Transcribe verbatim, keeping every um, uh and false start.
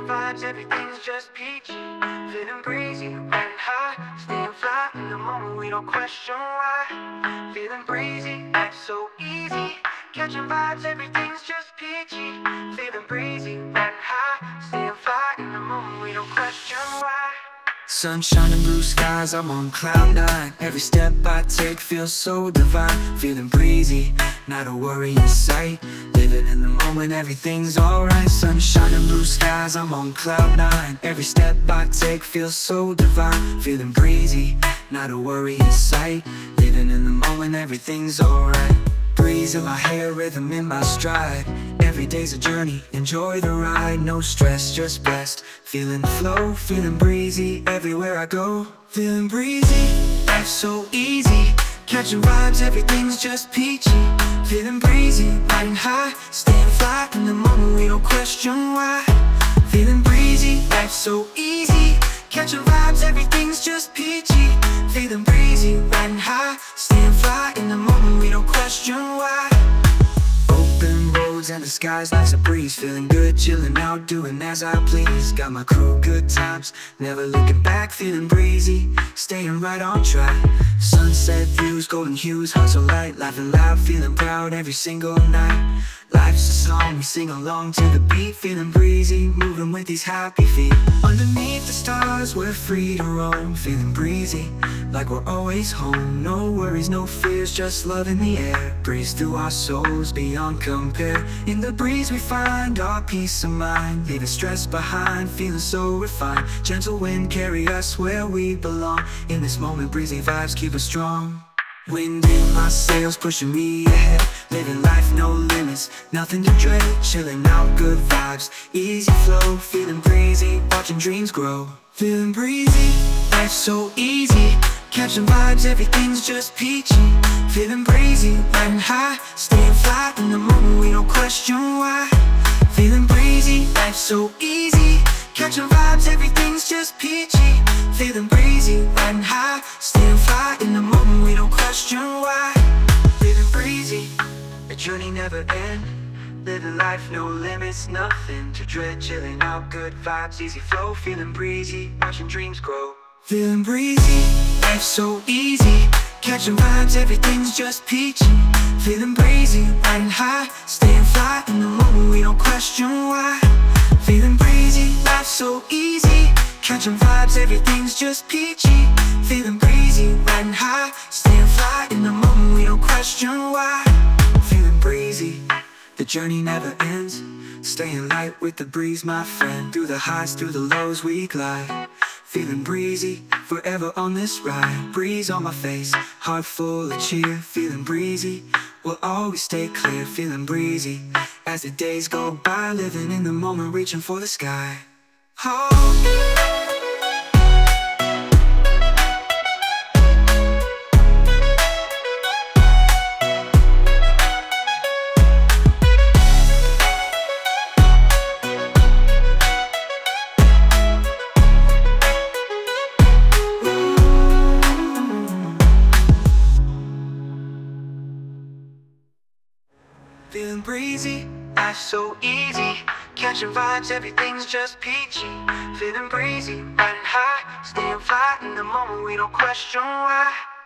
vibes, everything's just peachy. Feeling breezy, riding high, staying fly in the moment, we don't question why. Feeling breezy, life so easy. Catching vibes, everything's just peachy. Feeling breezy, riding high, staying fly in the moment, we don't question why. Sunshine and blue skies, I'm on cloud nine. Every step I take feels so divine. Feeling breezy, not a worry in sight. Living in the moment, everything's alright. Sunshine and blue skies, I'm on cloud nine. Every step I take feels so divine. Feeling breezy, not a worry in sight. Living in the moment, everything's alright. Breeze in my hair, rhythm in my stride. Every day's a journey, enjoy the ride. No stress, just blessed. Feeling the flow, feeling breezy everywhere I go. Feeling breezy, life's so easy. Catching vibes, everything's just peachy. Feeling breezy, riding high, staying fly in the moment, we don't question why. Feeling breezy, life's so easy. Catching vibes, everything's just peachy. Feeling breezy, riding high, staying fly in the moment, we don't question why. Open roads and the skies, life's a breeze. Feeling good, chilling out, doing as I please. Got my crew, good times, never looking back. Feeling breezy, staying right on track. Sunset views, golden hues, hustle light. Laughing loud, feeling proud every single night. Life's a song, we sing along to the beat. Feeling breezy, moving with these happy feet. Underneath the stars, we're free to roam. Feeling breezy, like we're always home. No worries, no fears, just love in the air. Breeze through our souls, beyond compare. In the breeze we find our peace of mind. Leaving stress behind, feeling so refined. Gentle wind carry us where we belong. In this moment, breezy vibes keep us strong. Wind in my sails, pushing me ahead. Living life, no limits, nothing to dread. Chilling out, good vibes, easy flow. Feeling breezy, watching dreams grow. Feeling breezy, life's so easy. Catching vibes, everything's just peachy. Feeling breezy, riding high, staying fly in the moment, we don't question why. Feeling breezy, life's so easy. Catching vibes, everything's just peachy. Feeling breezy, riding high, staying fly in the moment, we don't question why. Feeling breezy, the journey never ends. Living life, no limits, nothing to dread. Chilling out, good vibes, easy flow. Feeling breezy, watching dreams grow. Feeling breezy, life's so easy. Catching vibes, everything's just peachy. Feeling breezy, riding high, staying fly in the moment, we don't question why. Feeling breezy, life's so easy. Catching vibes, everything's just peachy. Feeling breezy, riding high, staying fly in the moment, we don't question why. Feeling breezy, the journey never ends. Staying light with the breeze, my friend. Through the highs, through the lows, we glide. Feeling breezy, forever on this ride. Breeze on my face, heart full of cheer. Feeling breezy, will always stay clear. Feeling breezy, as the days go by. Living in the moment, reaching for the sky. Oh. Feeling breezy, life's so easy. Catching vibes, everything's just peachy. Feeling breezy, riding high, staying fly in the moment, we don't question why.